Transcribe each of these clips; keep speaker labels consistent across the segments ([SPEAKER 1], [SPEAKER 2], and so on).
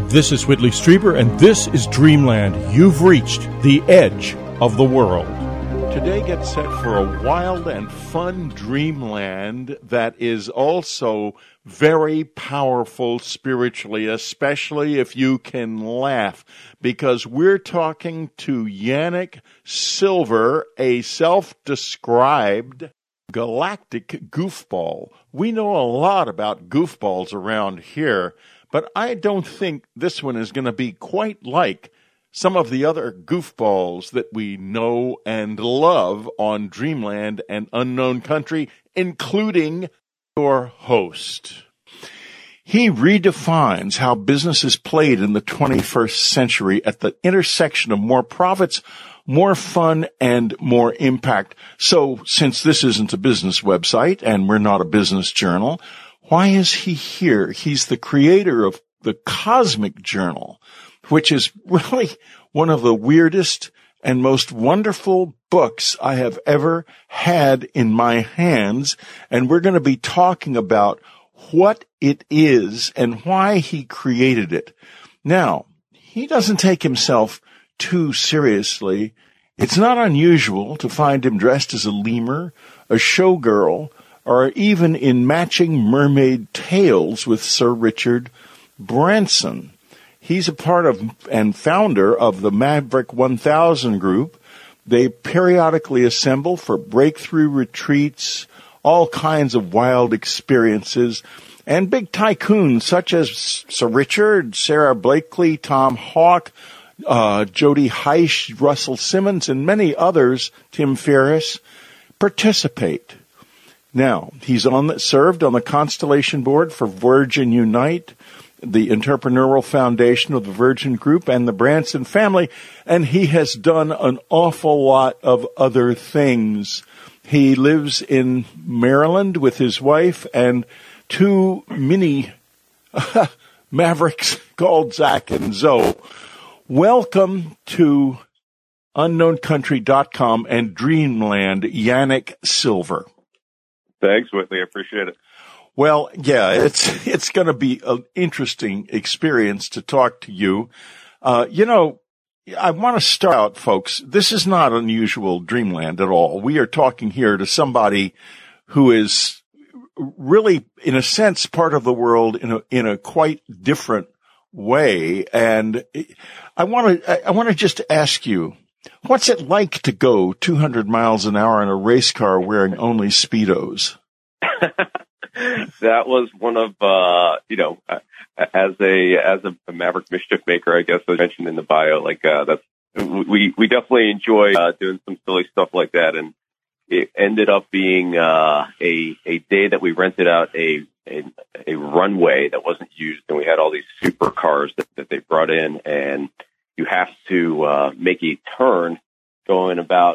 [SPEAKER 1] This is Whitley Strieber, and this is Dreamland. You've reached the edge of the world. Today, get set for a wild and fun dreamland that is also very powerful spiritually, especially if you can laugh, because we're talking to Yanik Silver, a self-described galactic goofball. We know a lot about goofballs around here, but I don't think this one is going to be quite like some of the other goofballs that we know and love on Dreamland and Unknown Country, including your host. He redefines how business is played in the 21st century at the intersection of more profits, more fun, and more impact. So, since this isn't a business website and we're not a business journal, why is he here? He's the creator of the Cosmic Journal, which is really one of the weirdest and most wonderful books I have ever had in my hands. And we're going to be talking about what it is and why he created it. Now, he doesn't take himself too seriously. It's not unusual to find him dressed as a lemur, a showgirl, or even in matching mermaid tails with Sir Richard Branson. He's a part of and founder of the Maverick 1000 group. They periodically assemble for breakthrough retreats, all kinds of wild experiences, and big tycoons such as Sir Richard, Sarah Blakely, Tom Hawk, Jody Heisch, Russell Simmons, and many others, Tim Ferriss, participate. Now, he's served on the Constellation Board for Virgin Unite, the entrepreneurial foundation of the Virgin Group, and the Branson family, and he has done an awful lot of other things. He lives in Maryland with his wife and two mini mavericks called Zach and Zoe. Welcome to UnknownCountry.com and Dreamland, Yanik Silver.
[SPEAKER 2] Thanks, Whitley. I appreciate it.
[SPEAKER 1] Well, yeah, it's going to be an interesting experience to talk to you. I want to start out, folks. This is not unusual Dreamland at all. We are talking here to somebody who is really, in a sense, part of the world in a quite different way. And I want to just ask you, what's it like to go 200 miles an hour in a race car wearing only Speedos?
[SPEAKER 2] That was one of, as a Maverick mischief maker, I guess I mentioned in the bio, we definitely enjoy doing some silly stuff like that. And it ended up being a day that we rented out a runway that wasn't used, and we had all these supercars that they brought in, and you have to make a turn going about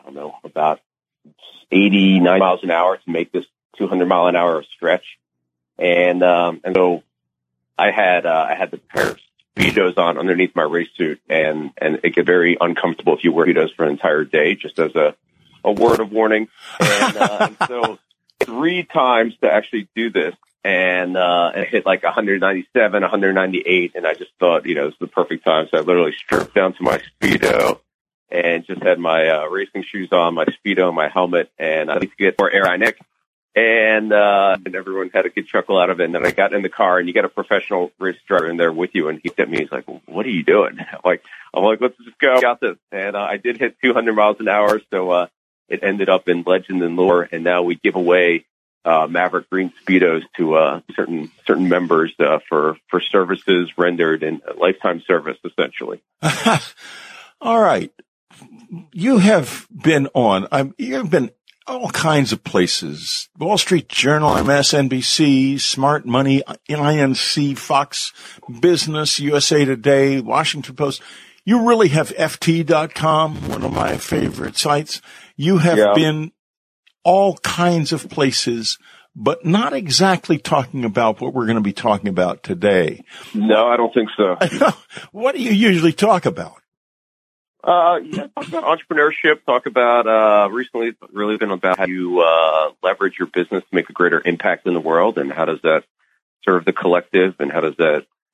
[SPEAKER 2] 89 miles an hour to make this 200 mile an hour stretch. And so I had the pair of Speedos on underneath my race suit, and it get very uncomfortable if you wear Speedos for an entire day, just as a word of warning. And so 3 times to actually do this, and it hit like 197, 198, and I just thought, it's the perfect time. So I literally stripped down to my Speedo and just had my racing shoes on, my Speedo, my helmet, and I need to get more aerodynamic. And everyone had a good chuckle out of it. And then I got in the car, and you get a professional race driver in there with you, and he looked at me. He's like, well, "What are you doing?" I'm like, "Let's just go." Got this. And I did hit 200 miles an hour, so it ended up in legend and lore. And now we give away Maverick green Speedos to certain members for services rendered in lifetime service, essentially.
[SPEAKER 1] All right, you have been you've been all kinds of places: Wall Street Journal, MSNBC, Smart Money, INC, Fox Business, USA Today, Washington Post. You really have FT.com, one of my favorite sites. You have been all kinds of places, but not exactly talking about what we're going to be talking about today.
[SPEAKER 2] No, I don't think so.
[SPEAKER 1] What do you usually talk about?
[SPEAKER 2] Talk about entrepreneurship, talk about, recently it's really been about how you, leverage your business to make a greater impact in the world, and how does that serve the collective, and how does that,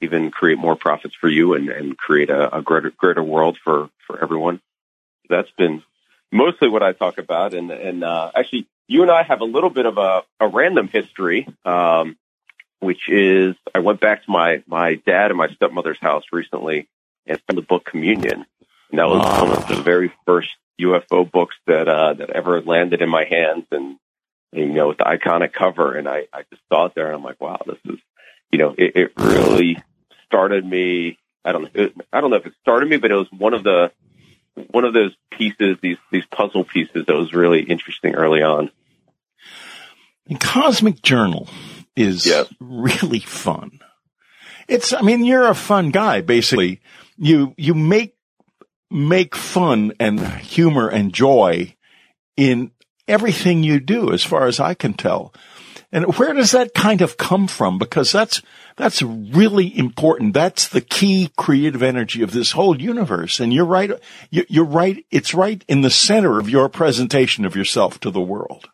[SPEAKER 2] even create more profits for you and create a greater world for everyone. That's been mostly what I talk about. And actually, you and I have a little bit of a random history, which is I went back to my dad and my stepmother's house recently and found the book Communion. And that was one of the very first UFO books that ever landed in my hands, and with the iconic cover. And I just saw it there, and I'm like, wow, this is, it really started me. I don't know if it started me, but it was one of those pieces, these puzzle pieces that was really interesting early on.
[SPEAKER 1] The Cosmic Journal is really fun. You're a fun guy, basically. You make fun and humor and joy in everything you do, as far as I can tell. And where does that kind of come from? Because that's really important. That's the key creative energy of this whole universe. And you're right. You're right. It's right in the center of your presentation of yourself to the world.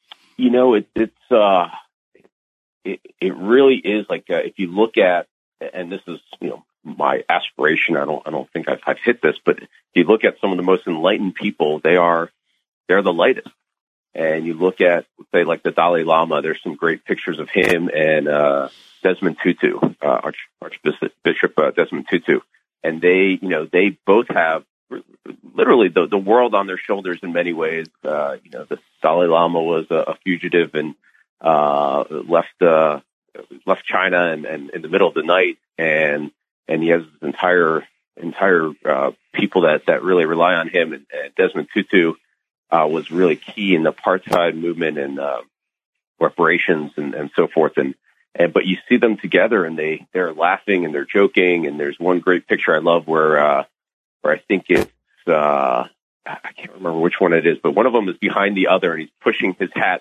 [SPEAKER 2] It really is like, if you look at, and this is, my aspiration. I don't think I've hit this, but if you look at some of the most enlightened people, they're the lightest. And you look at, say, like the Dalai Lama, there's some great pictures of him and Desmond Tutu, Archbishop Desmond Tutu. And they both have literally the world on their shoulders in many ways. The Dalai Lama was a fugitive and left China and in the middle of the night, and he has this entire people that really rely on him. And Desmond Tutu was really key in the apartheid movement and reparations and so forth. But you see them together, and they're laughing and they're joking. And there's one great picture I love where I think it's I can't remember which one it is, but one of them is behind the other, and he's pushing his hat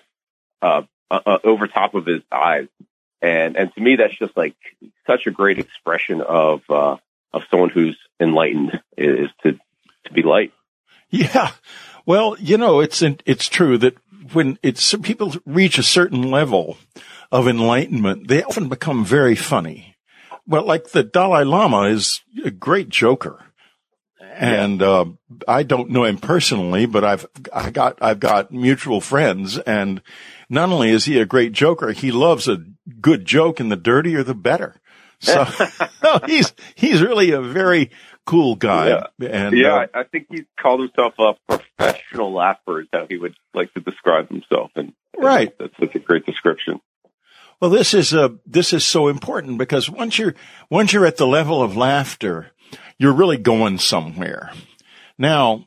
[SPEAKER 2] over top of his eyes. And to me, that's just like such a great expression of someone who's enlightened, is to be light.
[SPEAKER 1] Yeah. Well, it's true that when people reach a certain level of enlightenment, they often become very funny. Well, like the Dalai Lama is a great joker. And, I don't know him personally, but I've got mutual friends, and not only is he a great joker, he loves a good joke, and the dirtier the better. So he's really a very cool guy.
[SPEAKER 2] Yeah.
[SPEAKER 1] And,
[SPEAKER 2] I think he called himself a professional laugher, is how he would like to describe himself. And
[SPEAKER 1] right.
[SPEAKER 2] That's such a great description.
[SPEAKER 1] Well, this is so important, because once you're at the level of laughter, you're really going somewhere. Now,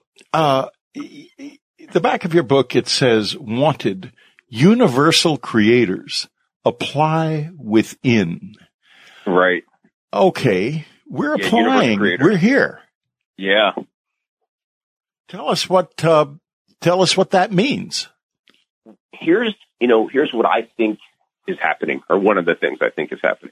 [SPEAKER 1] the back of your book, it says, wanted universal creators apply within.
[SPEAKER 2] Right.
[SPEAKER 1] Okay. We're applying. We're here.
[SPEAKER 2] Yeah.
[SPEAKER 1] Tell us what that means.
[SPEAKER 2] Here's what I think is happening, or one of the things I think is happening,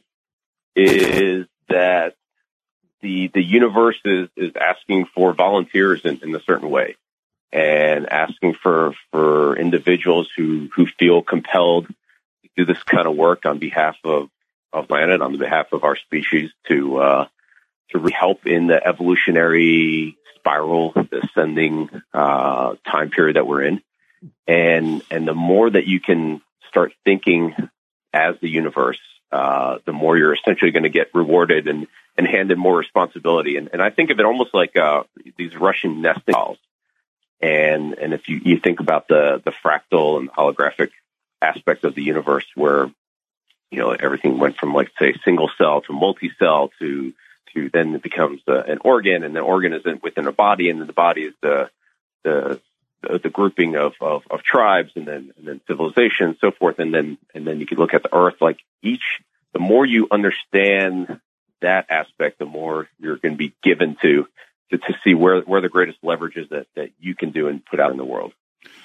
[SPEAKER 2] is that the universe is asking for volunteers in a certain way, and asking for individuals who feel compelled to do this kind of work on behalf of planet, on behalf of our species, to help in the evolutionary spiral, the ascending time period that we're in. And the more that you can start thinking as the universe, the more you're essentially going to get rewarded and handed more responsibility. And I think of it almost like these Russian nesting dolls. And if you think about the fractal and holographic aspect of the universe, where everything went from, like, say, single cell to multi-cell to then it becomes an organ, and the organ is within a body, and then the body is the grouping of tribes, and then civilization, and so forth. And then you could look at the earth, like the more you understand that aspect, the more you're going to be given to see where the greatest leverage is that you can do and put out in the world.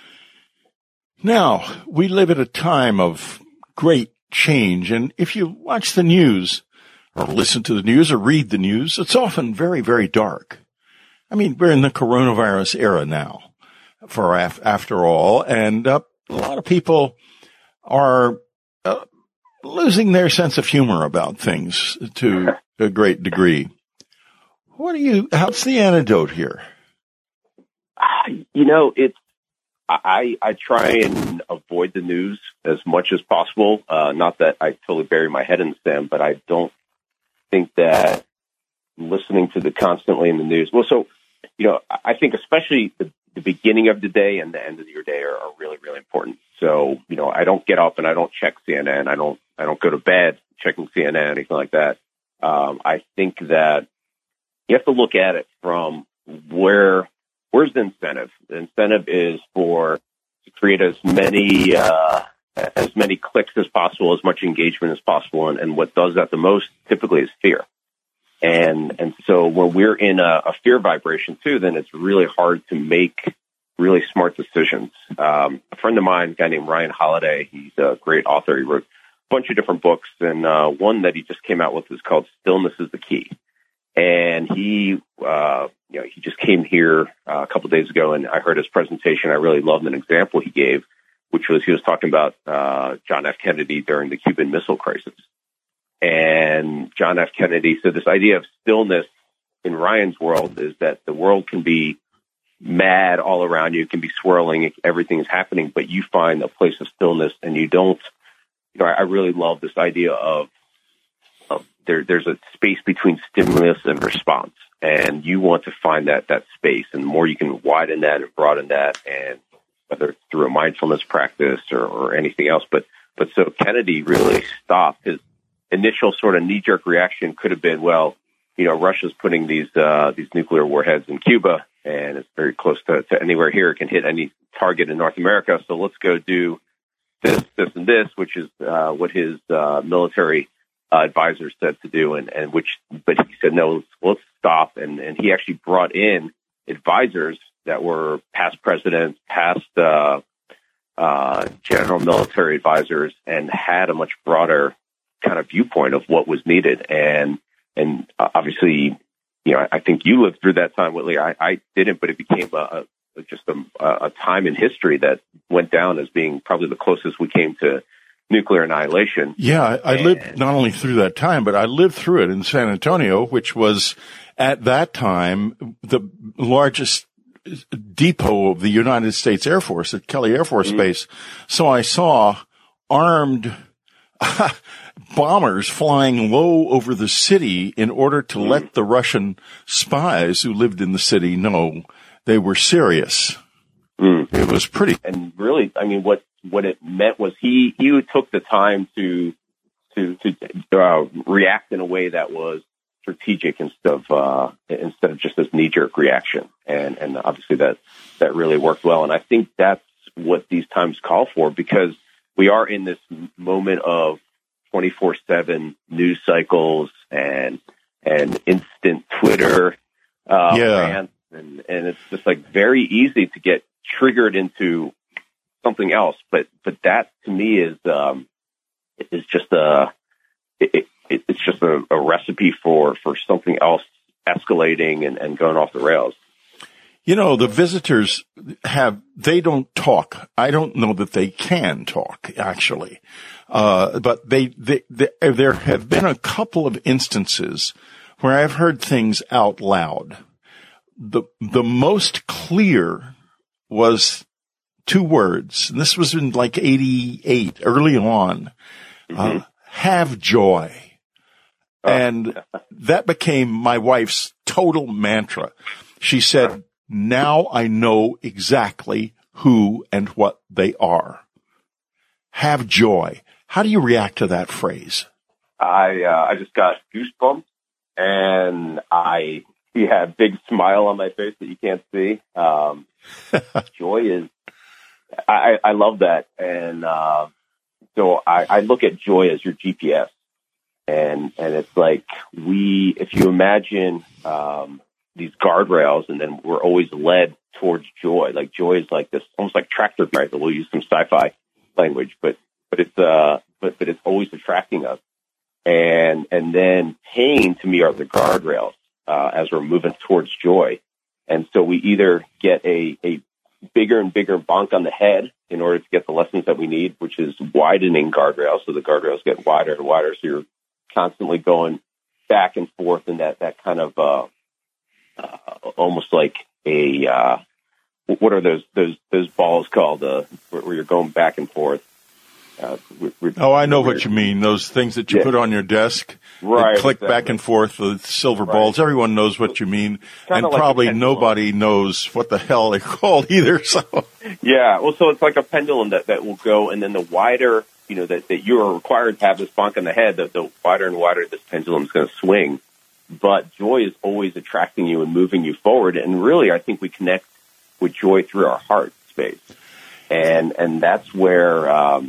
[SPEAKER 1] Now, we live at a time of great change, and if you watch the news or listen to the news or read the news, it's often very, very dark. I mean, we're in the coronavirus era now, after all, and a lot of people are a losing their sense of humor about things to a great degree. How's the antidote here?
[SPEAKER 2] I try and avoid the news as much as possible. Not that I totally bury my head in the sand, but I don't think that listening to the constantly in the news. Well, so, I think especially the beginning of the day and the end of your day are really, really important. So, I don't get up and I don't check CNN. I don't go to bed checking CNN, anything like that. I think that you have to look at it from where's the incentive? The incentive is to create as many clicks as possible, as much engagement as possible. And what does that the most typically is fear. And so when we're in a fear vibration too, then it's really hard to make really smart decisions. A friend of mine, a guy named Ryan Holiday, he's a great author. He wrote a bunch of different books, and one that he just came out with is called Stillness is the Key. And he just came here a couple of days ago, and I heard his presentation. I really loved an example he gave, which was he was talking about John F. Kennedy during the Cuban Missile Crisis. And John F. Kennedy said this idea of stillness in Ryan's world is that the world can be mad all around you, it can be swirling, everything is happening, but you find a place of stillness, and you don't. I really love this idea of there's a space between stimulus and response, and you want to find that space, and the more you can widen that and broaden that, and whether it's through a mindfulness practice or anything else. But so Kennedy really stopped. His initial sort of knee-jerk reaction could have been, well, Russia's putting these nuclear warheads in Cuba, and it's very close to anywhere here. It can hit any target in North America, so let's go do this, and this, which is what his military advisors said to do, but he said, no, let's stop. And he actually brought in advisors that were past presidents, past general military advisors, and had a much broader kind of viewpoint of what was needed. And obviously, I think you lived through that time, Whitley. I didn't, but it became just a time in history that went down as being probably the closest we came to nuclear annihilation.
[SPEAKER 1] Yeah, I lived not only through that time, but I lived through it in San Antonio, which was at that time the largest depot of the United States Air Force at Kelly Air Force Base. So I saw armed bombers flying low over the city in order to let the Russian spies who lived in the city know they were serious. It was pretty. And
[SPEAKER 2] really, I mean, what it meant was he took the time to react in a way that was strategic instead of just this knee-jerk reaction. And obviously that really worked well. And I think that's what these times call for, because we are in this moment of 24/7 news cycles and instant Twitter rants, and it's just like very easy to get triggered into something else. But that to me is just it's just a recipe for something else escalating and going off the rails.
[SPEAKER 1] The visitors they don't talk. I don't know that they can talk, actually. But there have been a couple of instances where I've heard things out loud. The most clear was two words, and this was in like 88, early on. Have joy. And that became my wife's total mantra. She said, now I know exactly who and what they are. Have joy. How do you react to that phrase?
[SPEAKER 2] I just got goosebumps, and I had a big smile on my face that you can't see. Joy is, I love that. And so I look at joy as your GPS. And it's like if you imagine these guardrails, and then we're always led towards joy. Like joy is like this, almost like tractor beam. We'll use some sci-fi language, but it's always attracting us. And then pain to me are the guardrails as we're moving towards joy. And so we either get a bigger and bigger bonk on the head in order to get the lessons that we need, which is widening guardrails. So the guardrails get wider and wider. So you're constantly going back and forth in that kind of almost like a what are those balls called where you're going back and forth.
[SPEAKER 1] I know what you mean. Those things that you put on your desk,
[SPEAKER 2] right?
[SPEAKER 1] Click exactly. Back and forth, the silver balls. Everyone knows what you mean, and like probably nobody knows what the hell they're called either. So,
[SPEAKER 2] yeah. Well, so it's like a pendulum that will go, and then the wider, that you are required to have this bonk on the head, the wider and wider this pendulum is going to swing. But joy is always attracting you and moving you forward, and really, I think we connect with joy through our heart space, and that's where.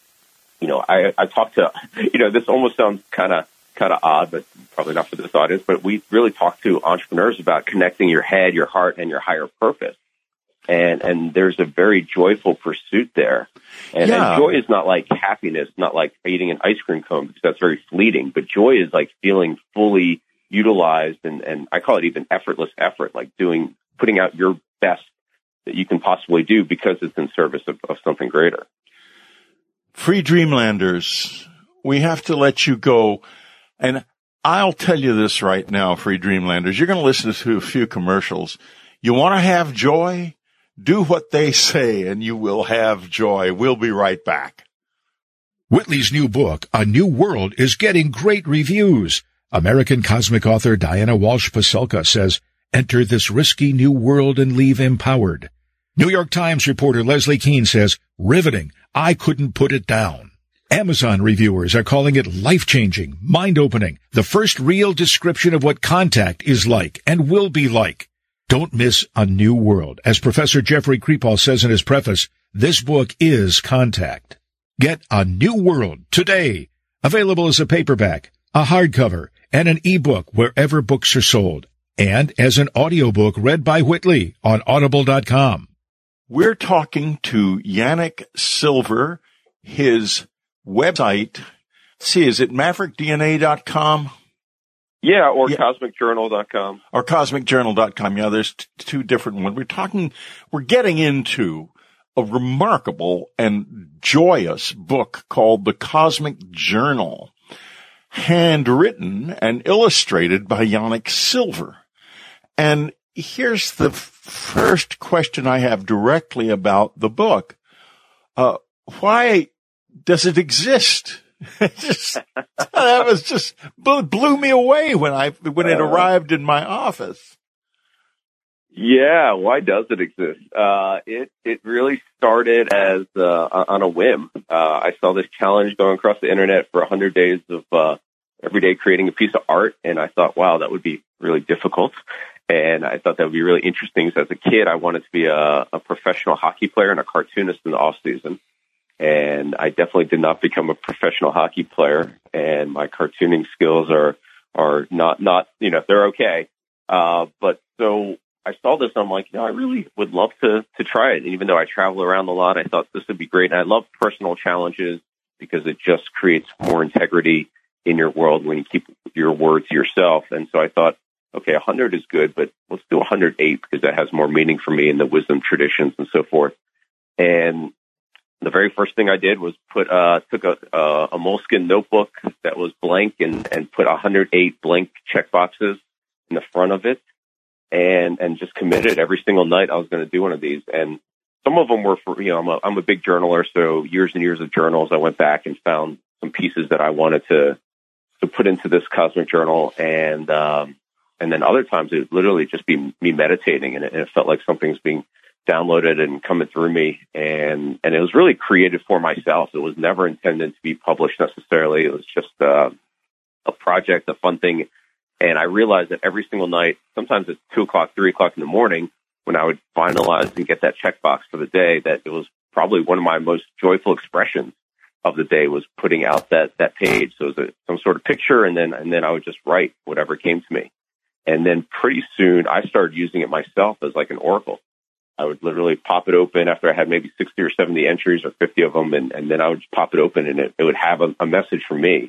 [SPEAKER 2] I talk to, this almost sounds kind of odd, but probably not for this audience, but we really talk to entrepreneurs about connecting your head, your heart, and your higher purpose. And there's a very joyful pursuit there. And joy is not like happiness, not like eating an ice cream cone, because that's very fleeting, but joy is like feeling fully utilized. And I call it even effortless effort, like putting out your best that you can possibly do because it's in service of something greater.
[SPEAKER 1] Free Dreamlanders, we have to let you go. And I'll tell you this right now, Free Dreamlanders, you're going to listen to a few commercials. You want to have joy? Do what they say and you will have joy. We'll be right back.
[SPEAKER 3] Whitley's new book, A New World, is getting great reviews. American cosmic author Diana Walsh Pasulka says, "Enter this risky new world and leave empowered." New York Times reporter Leslie Keene says, "Riveting. I couldn't put it down." Amazon reviewers are calling it life-changing, mind-opening, the first real description of what contact is like and will be like. Don't miss A New World. As Professor Jeffrey Kripal says in his preface, this book is contact. Get A New World today. Available as a paperback, a hardcover, and an ebook wherever books are sold. And as an audiobook read by Whitley on audible.com.
[SPEAKER 1] We're talking to Yanik Silver. His website, is it maverickdna.com?
[SPEAKER 2] Yeah, or cosmicjournal.com.
[SPEAKER 1] Or cosmicjournal.com. Yeah, there's two different ones. We're getting into a remarkable and joyous book called The Cosmic Journal, handwritten and illustrated by Yanik Silver. And here's the first question I have directly about the book. Why does it exist? That blew me away when it arrived in my office.
[SPEAKER 2] Yeah, why does it exist? It really started as on a whim. I saw this challenge going across the internet for 100 days of every day creating a piece of art, and I thought, wow, that would be really difficult. And I thought that would be really interesting. So as a kid, I wanted to be a professional hockey player and a cartoonist in the off season. And I definitely did not become a professional hockey player. And my cartooning skills are not they're okay. But so I saw this and I'm like, I really would love to try it. And even though I travel around a lot, I thought this would be great. And I love personal challenges because it just creates more integrity in your world when you keep your word to yourself. And so I thought, okay, 100 is good, but let's do 108 because that has more meaning for me in the wisdom traditions and so forth. And the very first thing I did was took a moleskin notebook that was blank and put 108 blank checkboxes in the front of it and just committed every single night I was going to do one of these. And some of them were for, I'm a big journaler, so years and years of journals. I went back and found some pieces that I wanted to put into this cosmic journal. And then other times it would literally just be me meditating and it felt like something's being downloaded and coming through me. And it was really created for myself. It was never intended to be published necessarily. It was just a project, a fun thing. And I realized that every single night, sometimes it's 2 o'clock, 3 o'clock in the morning, when I would finalize and get that checkbox for the day, that it was probably one of my most joyful expressions of the day was putting out that page. So it was some sort of picture, and then I would just write whatever came to me. And then pretty soon I started using it myself as like an oracle. I would literally pop it open after I had maybe 60 or 70 entries or 50 of them. And then I would just pop it open and it would have a message for me.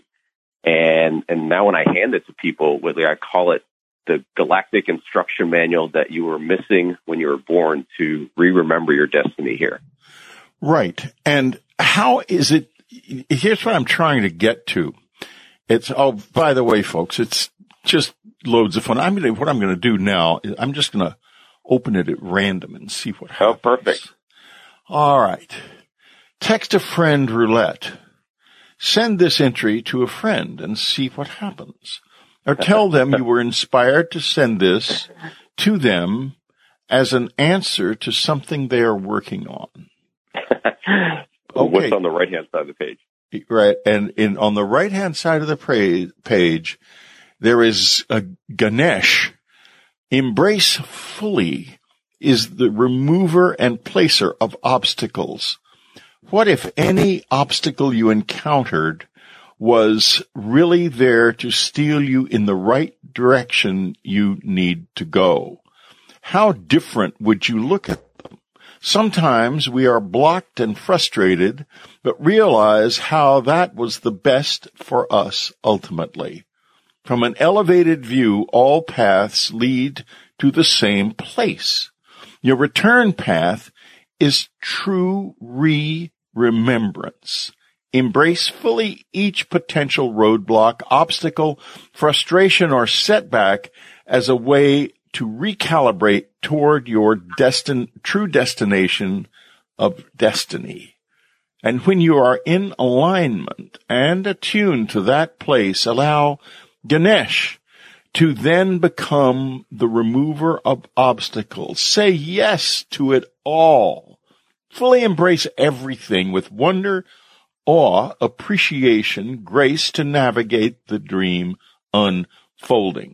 [SPEAKER 2] And now when I hand it to people, I call it the galactic instruction manual that you were missing when you were born to remember your destiny here.
[SPEAKER 1] Right. And how is it? Here's what I'm trying to get to. By the way, folks, it's just loads of fun. What I'm going to do now is I'm just going to open it at random and see what happens.
[SPEAKER 2] Oh, perfect.
[SPEAKER 1] All right. Text a friend roulette. Send this entry to a friend and see what happens. Or tell them you were inspired to send this to them as an answer to something they are working on.
[SPEAKER 2] Okay. What's on the right-hand side of the page?
[SPEAKER 1] Right. And on the right-hand side of the page, there is a Ganesh. Embrace fully is the remover and placer of obstacles. What if any obstacle you encountered was really there to steer you in the right direction you need to go? How different would you look at them? Sometimes we are blocked and frustrated, but realize how that was the best for us ultimately. From an elevated view, all paths lead to the same place. Your return path is true remembrance. Embrace fully each potential roadblock, obstacle, frustration, or setback as a way to recalibrate toward your true destination of destiny. And when you are in alignment and attuned to that place, allow Ganesh to then become the remover of obstacles. Say yes to it all. Fully embrace everything with wonder, awe, appreciation, grace to navigate the dream unfolding.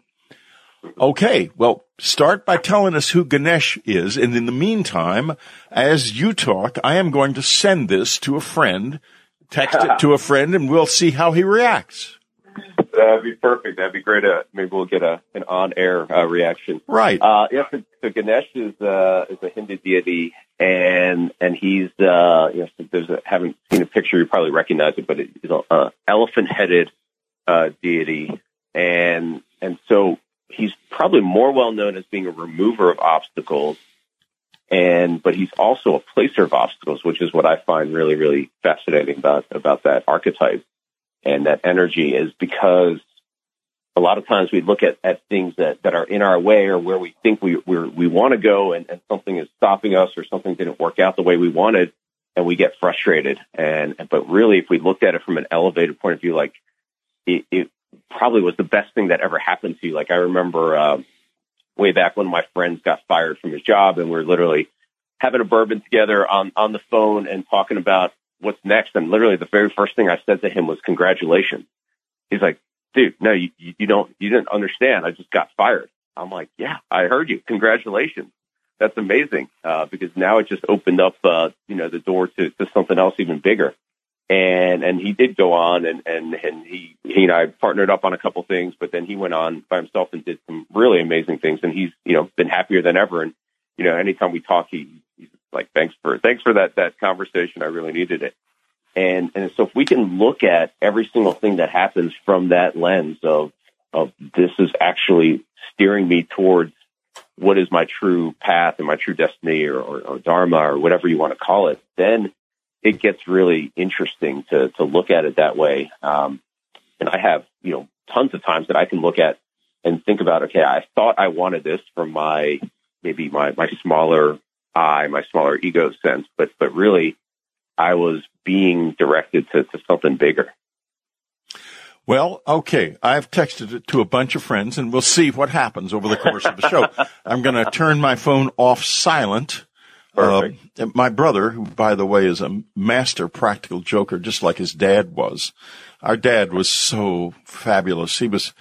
[SPEAKER 1] Okay, well, start by telling us who Ganesh is, and in the meantime, as you talk, I am going to send this to a friend, text it to a friend, and we'll see how he reacts.
[SPEAKER 2] That'd be perfect. That'd be great. Maybe we'll get an on-air reaction.
[SPEAKER 1] Right.
[SPEAKER 2] So Ganesh is a Hindu deity, and he's haven't seen a picture, you probably recognize it, but it's an elephant-headed deity, and so he's probably more well known as being a remover of obstacles, but he's also a placer of obstacles, which is what I find really, really fascinating about that archetype and that energy, is because a lot of times we look at things that are in our way, or where we think we want to go, and something is stopping us, or something didn't work out the way we wanted, and we get frustrated. But really, if we looked at it from an elevated point of view, like it probably was the best thing that ever happened to you. Like I remember way back when my friends got fired from his job, and we're literally having a bourbon together on the phone and talking about what's next. And literally the very first thing I said to him was, "Congratulations." He's like, "Dude, no, you didn't understand. I just got fired." I'm like, "Yeah, I heard you. Congratulations. That's amazing." Because now it just opened up, the door to something else even bigger. And he did go on, and he and I partnered up on a couple things, but then he went on by himself and did some really amazing things. And he's, been happier than ever. And, anytime we talk, he's like, thanks for that conversation. I really needed it. And so if we can look at every single thing that happens from that lens of this is actually steering me towards what is my true path and my true destiny, or dharma, or whatever you want to call it, then it gets really interesting to look at it that way. And I have, tons of times that I can look at and think about, okay, I thought I wanted this from my smaller I, my smaller ego sense, but really I was being directed to something bigger.
[SPEAKER 1] Well, okay. I've texted it to a bunch of friends, and we'll see what happens over the course of the show. I'm going to turn my phone off silent. My brother, who, by the way, is a master practical joker, just like his dad was. Our dad was so fabulous. He was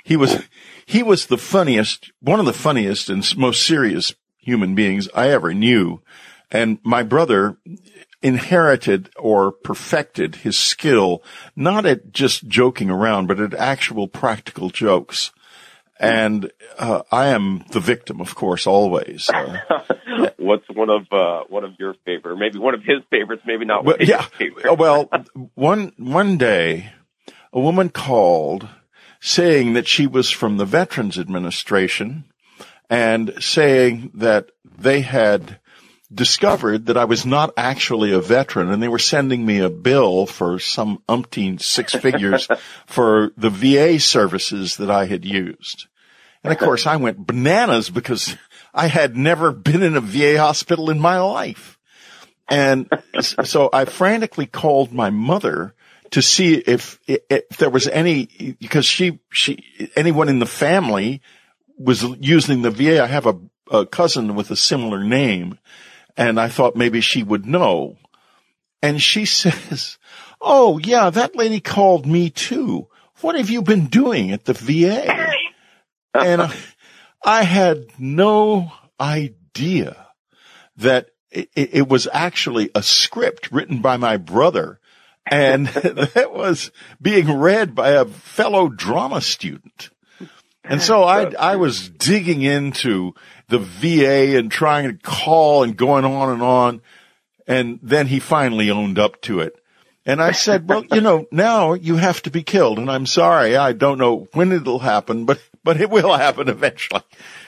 [SPEAKER 1] the funniest, one of the funniest and most serious human beings I ever knew. And my brother inherited or perfected his skill, not at just joking around, but at actual practical jokes. And I am the victim, of course, always.
[SPEAKER 2] What's one of your favorite? Maybe one of his favorites. Maybe not. One of his favorite.
[SPEAKER 1] Well, one day, a woman called saying that she was from the Veterans Administration, and saying that they had discovered that I was not actually a veteran, and they were sending me a bill for some umpteen six figures for the VA services that I had used. And of course, I went bananas because I had never been in a VA hospital in my life. And so I frantically called my mother to see if there was any, because anyone in the family was using the VA. I have a cousin with a similar name, and I thought maybe she would know. And she says, "Oh yeah, that lady called me too. What have you been doing at the VA?" And I had no idea that it was actually a script written by my brother, and that was being read by a fellow drama student. And so I was digging into the VA and trying to call and going on and on. And then he finally owned up to it. And I said, "Well, now you have to be killed. And I'm sorry. I don't know when it'll happen, but it will happen eventually."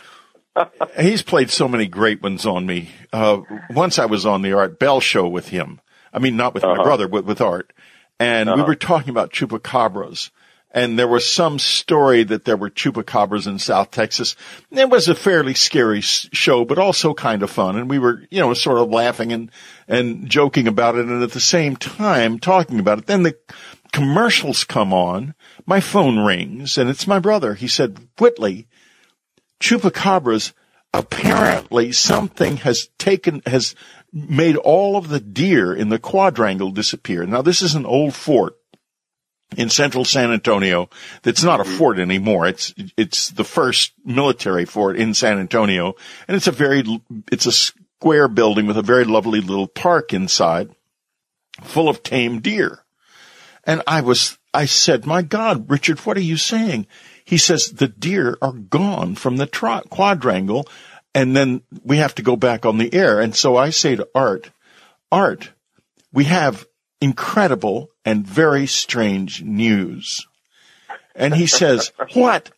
[SPEAKER 1] He's played so many great ones on me. Once I was on the Art Bell show with him. I mean, not with my brother, but with Art. And we were talking about chupacabras. And there was some story that there were chupacabras in South Texas. It was a fairly scary show, but also kind of fun. And we were, sort of laughing and joking about it. And at the same time talking about it. Then the commercials come on. My phone rings and it's my brother. He said, "Whitley, chupacabras, apparently something has made all of the deer in the quadrangle disappear." Now, this is an old fort in central San Antonio that's not a fort anymore. It's the first military fort in San Antonio, and it's a square building with a very lovely little park inside full of tame deer. And I said, "My God, Richard, what are you saying?" He says, "The deer are gone from the quadrangle, and then we have to go back on the air." And so I say to Art, "We have incredible and very strange news." And he says, What?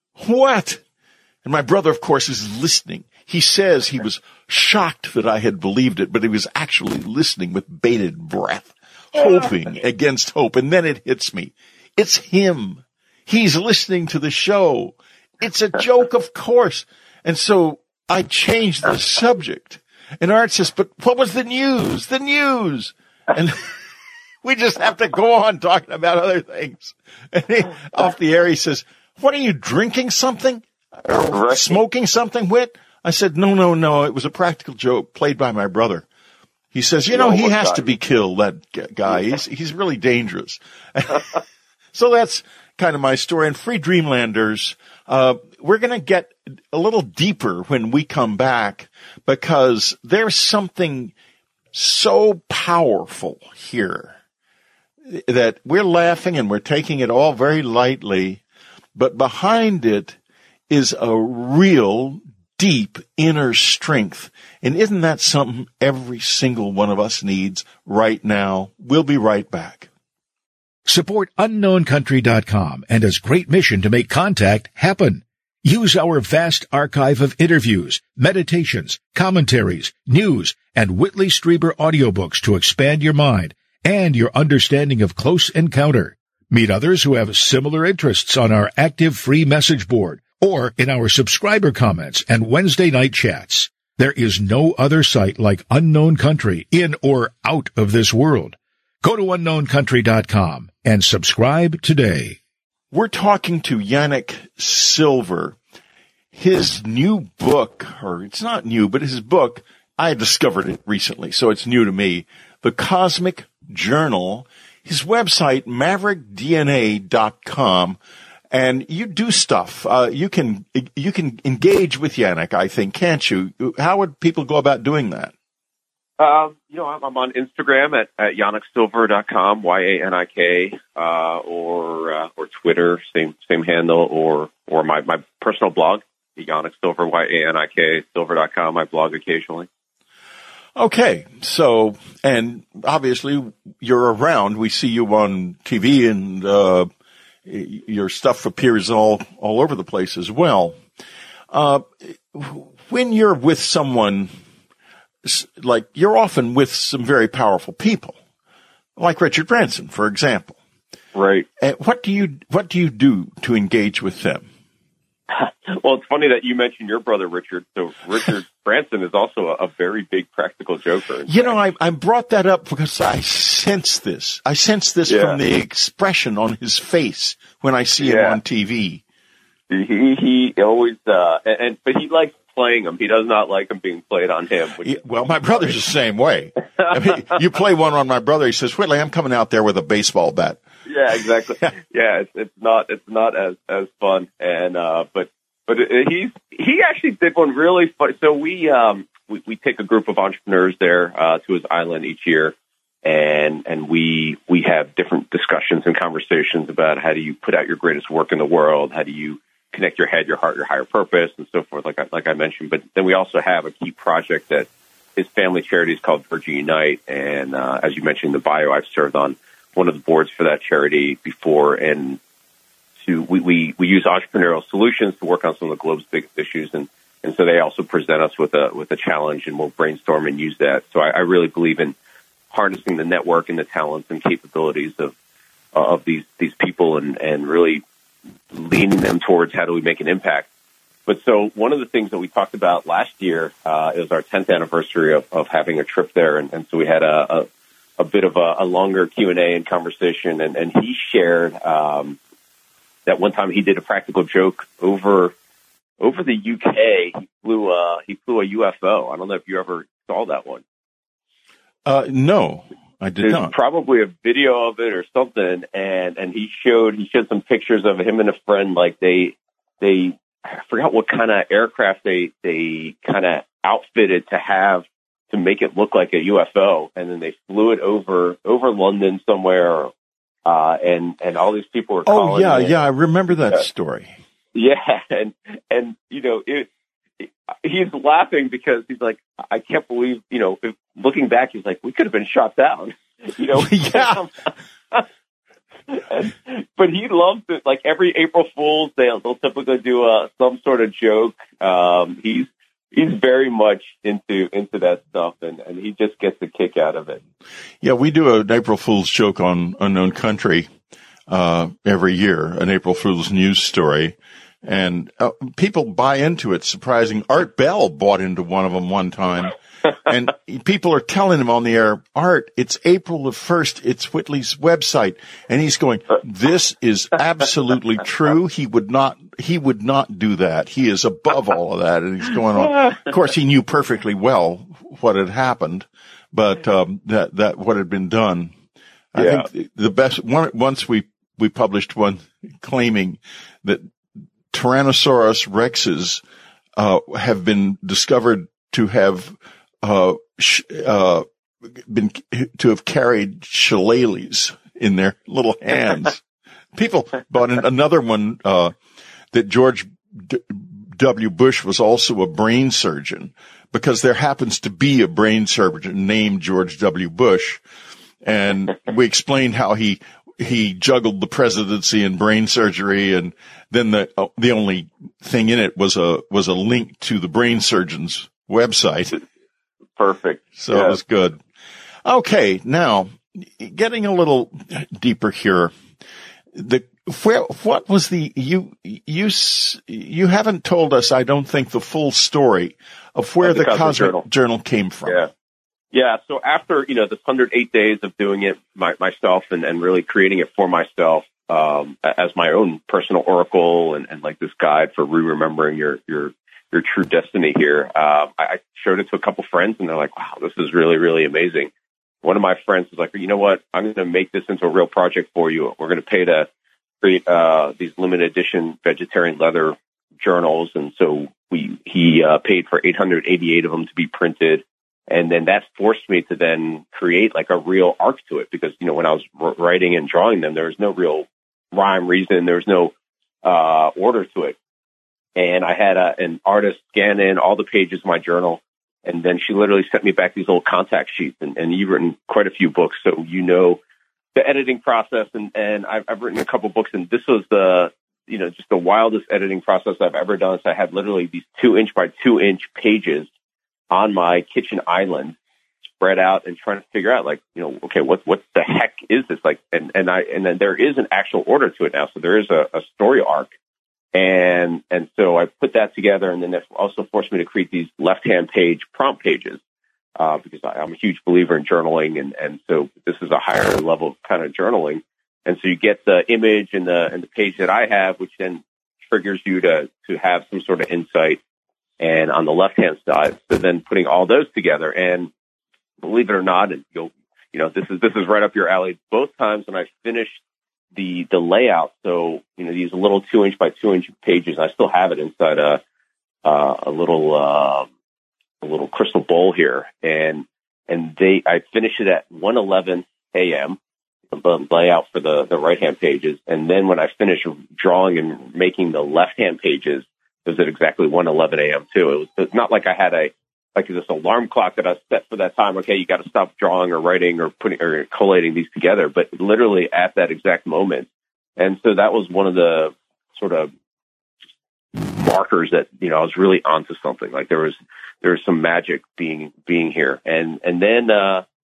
[SPEAKER 1] And my brother, of course, is listening. He says he was shocked that I had believed it, but he was actually listening with bated breath, hoping against hope. And then it hits me. It's him. He's listening to the show. It's a joke, of course. And so I changed the subject. And Art says, "But what was the news? The news." And we just have to go on talking about other things. And off the air, he says, "What are you, drinking something? Or smoking something, Whit?" I said, No. It was a practical joke played by my brother. He says, he has to be killed, that guy. He's really dangerous." So that's kind of my story. And Free Dreamlanders, we're going to get a little deeper when we come back, because there's something so powerful here that we're laughing and we're taking it all very lightly, but behind it is a real deep inner strength. And isn't that something every single one of us needs right now? We'll be right back.
[SPEAKER 3] Support UnknownCountry.com and his great mission to make contact happen. Use our vast archive of interviews, meditations, commentaries, news, and Whitley Strieber audiobooks to expand your mind and your understanding of close encounter. Meet others who have similar interests on our active free message board or in our subscriber comments and Wednesday night chats. There is no other site like Unknown Country in or out of this world. Go to UnknownCountry.com and subscribe today.
[SPEAKER 1] We're talking to Yanik Silver. His new book, or it's not new, but his book, I discovered it recently, so it's new to me. The Cosmic Journal. His website, maverickdna.com. And you do stuff. You can engage with Yanik, I think, can't you? How would people go about doing that?
[SPEAKER 2] I'm on Instagram at yaniksilver.com, YANIK, or Twitter, same handle, or my personal blog, Yanik Silver, YANIK, silver.com. I blog occasionally.
[SPEAKER 1] Okay. So, and obviously you're around. We see you on TV, and your stuff appears all over the place as well. When you're with someone like you're often with some very powerful people, like Richard Branson, for example.
[SPEAKER 2] Right.
[SPEAKER 1] And what do you do to engage with them?
[SPEAKER 2] Well, it's funny that you mentioned your brother, Richard. So Richard Branson is also a very big practical joker.
[SPEAKER 1] You know, I brought that up because I sense this. I sense this from the expression on his face when I see him on TV.
[SPEAKER 2] He always, but he likes playing him. He does not like him being played on him.
[SPEAKER 1] Well, my brother's the same way. I mean, you play one on my brother, he says, Whitley, I'm coming out there with a baseball bat.
[SPEAKER 2] Yeah, exactly. Yeah, it's not as fun. And, but he actually did one really fun. So we take a group of entrepreneurs there, to his island each year. And we have different discussions and conversations about how do you put out your greatest work in the world? How do you connect your head, your heart, your higher purpose, and so forth, like I mentioned. But then we also have a key project that his family charity is called Virgin Unite. And as you mentioned in the bio, I've served on one of the boards for that charity before. And we use entrepreneurial solutions to work on some of the globe's biggest issues. And so they also present us with a challenge, and we'll brainstorm and use that. So I really believe in harnessing the network and the talents and capabilities of these people and really leaning them towards how do we make an impact. But so one of the things that we talked about last year, it was our 10th anniversary of having a trip there. And so we had a bit of a longer Q&A and conversation. And he shared that one time he did a practical joke over the UK. He flew a UFO. I don't know if you ever saw that one.
[SPEAKER 1] No, I did
[SPEAKER 2] There's
[SPEAKER 1] not.
[SPEAKER 2] Probably a video of it or something, and he showed some pictures of him and a friend. Like they I forgot what kind of aircraft they kind of outfitted to make it look like a UFO, and then they flew it over London somewhere, and all these people were calling.
[SPEAKER 1] Oh yeah, I remember that story.
[SPEAKER 2] Yeah, and you know he's laughing because he's like, I can't believe, looking back, he's like, we could have been shot down,
[SPEAKER 1] Yeah.
[SPEAKER 2] But he loves it. Like every April Fool's, they'll typically do some sort of joke. He's very much into that stuff, and he just gets a kick out of it.
[SPEAKER 1] Yeah, we do an April Fool's joke on Unknown Country every year, an April Fool's news story. And people buy into it. Surprising. Art Bell bought into one of them one time. And people are telling him on the air, Art, it's April the 1st. It's Whitley's website. And he's going, this is absolutely true. He would not do that. He is above all of that. And he's going on. Of course, he knew perfectly well what had happened, but that what had been done. I think the best one, once we published one claiming that Tyrannosaurus rexes have been discovered to have carried shillelaghs in their little hands. People bought another one that George W. Bush was also a brain surgeon, because there happens to be a brain surgeon named George W. Bush, and we explained how he juggled the presidency and brain surgery, and then the only thing in it was a link to the brain surgeon's website.
[SPEAKER 2] Perfect.
[SPEAKER 1] So It was good. Okay, now getting a little deeper here. What was you haven't told us, I don't think, the full story of where the Cosmic Journal came from.
[SPEAKER 2] Yeah. So after, this 108 days of doing it myself and really creating it for myself, as my own personal oracle and like this guide for remembering your true destiny here, I showed it to a couple friends, and they're like, wow, this is really, really amazing. One of my friends was like, you know what? I'm going to make this into a real project for you. We're going to pay to create these limited edition vegetarian leather journals. And so he paid for 888 of them to be printed. And then that forced me to then create like a real arc to it, because, when I was writing and drawing them, there was no real rhyme, reason. There was no order to it. And I had an artist scan in all the pages of my journal. And then she literally sent me back these old contact sheets. And you've written quite a few books, so the editing process. And I've written a couple books, and this was just the wildest editing process I've ever done. So I had literally these 2-inch by 2-inch pages on my kitchen island, spread out and trying to figure out, like, okay, what the heck is this? Like, and then there is an actual order to it now. So there is a story arc. And so I put that together, and then that also forced me to create these left-hand page prompt pages, because I'm a huge believer in journaling. And so this is a higher level kind of journaling. And so you get the image and the page that I have, which then triggers you to have some sort of insight. And on the left-hand side, so then putting all those together, and believe it or not, and this is right up your alley. Both times when I finished the layout, so these little 2-inch by 2-inch pages, I still have it inside a little crystal bowl here, and I finished it at 1:11 a.m. the layout for the right-hand pages, and then when I finished drawing and making the left-hand pages, it was at exactly 1:11 a.m. too. It's not like I had this alarm clock that I set for that time. Okay, you got to stop drawing or writing or collating these together, but literally at that exact moment. And so that was one of the sort of markers that I was really onto something. Like there was some magic being here. And then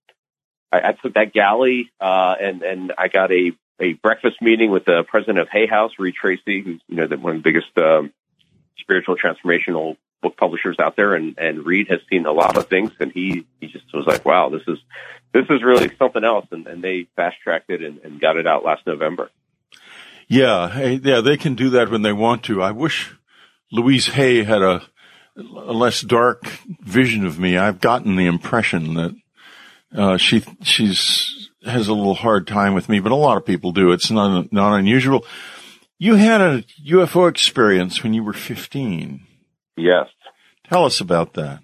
[SPEAKER 2] I took that galley and I got a breakfast meeting with the president of Hay House, Reed Tracy, who's one of the biggest spiritual transformational book publishers out there, and Reed has seen a lot of things, and he just was like, wow, this is really something else, and they fast tracked it and got it out last November.
[SPEAKER 1] Yeah, they can do that when they want to. I wish Louise Hay had a less dark vision of me. I've gotten the impression that she's has a little hard time with me, but a lot of people do. It's not unusual. You had a UFO experience when you were 15.
[SPEAKER 2] Yes.
[SPEAKER 1] Tell us about that.